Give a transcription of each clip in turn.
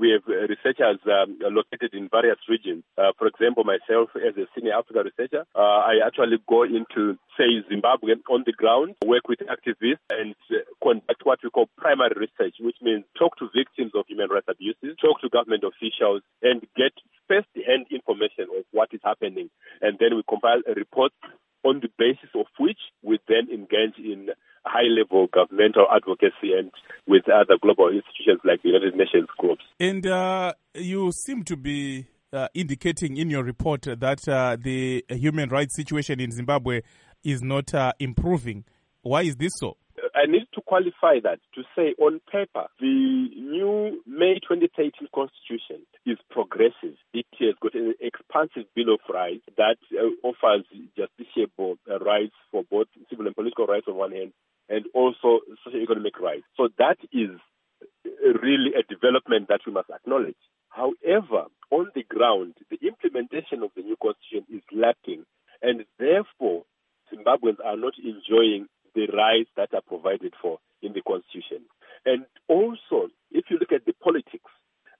we have researchers located in various regions. For example, myself as a senior Africa researcher, I actually go into, say, Zimbabwe on the ground, work with activists and conduct what we call primary research, which means talk to victims of human rights abuses, talk to government officials, and get first-hand information of what is happening. And then we compile a report on the basis of which we then engage in high-level governmental advocacy and with other global institutions like the United Nations groups. And you seem to be indicating in your report that the human rights situation in Zimbabwe is not improving. Why is this so? I need to qualify that to say on paper, the new May 2013 constitution is progressive. It has got an expansive Bill of Rights that offers justiciable rights for both civil and political rights on one hand and also socio-economic rights. So that is really a development that we must acknowledge. However, on the ground, the implementation of the new constitution is lacking, and therefore Zimbabweans are not enjoying the rights that are provided for in the constitution. And also, if you look at the politics,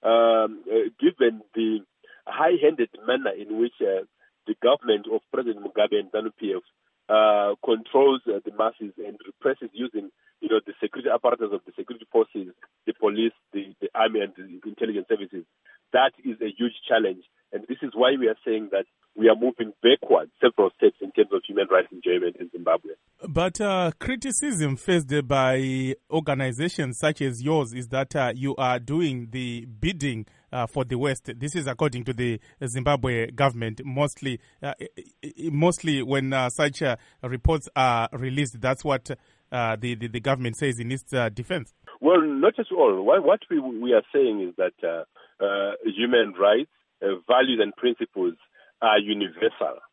given the high-handed manner in which the government of President Mugabe and ZANU-PF controls the masses and represses using, the security apparatus of the security forces, the police, the army, and the intelligence services, that is a huge challenge. And this is why we are saying that we are moving backwards several steps in terms of human rights enjoyment in Zimbabwe. But criticism faced by organizations such as yours is that you are doing the bidding for the West. This is according to the Zimbabwe government. Mostly when such reports are released, that's what the government says in its defense. Well, not at all. What we are saying is that human rights, values and principles are universal.